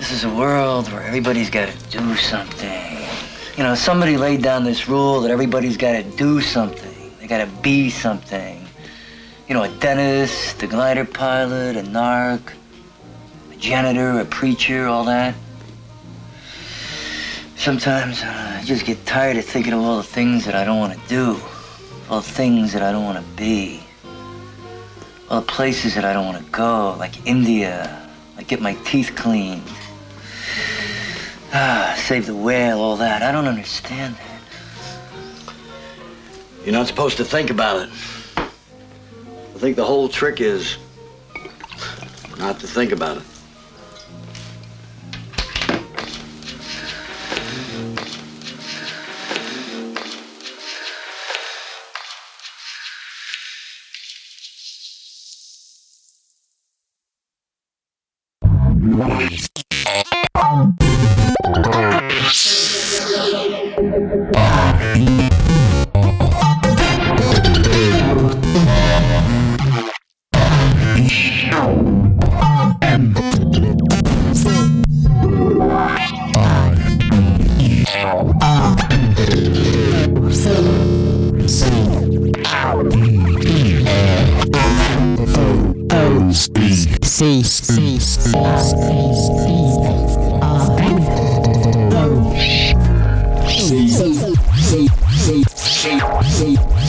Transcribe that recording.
This is a world where everybody's got to do something. You know, somebody laid down this rule that everybody's got to do something. They got to be something. You know, a dentist, a glider pilot, a narc, a janitor, a preacher, all that. Sometimes I just get tired of thinking of all the things that I don't want to do, all the things that I don't want to be, all the places that I don't want to go, like India, like get my teeth cleaned, save the whale, all that. I don't understand that. You're not supposed to think about it. I think the whole trick is not to think about it. C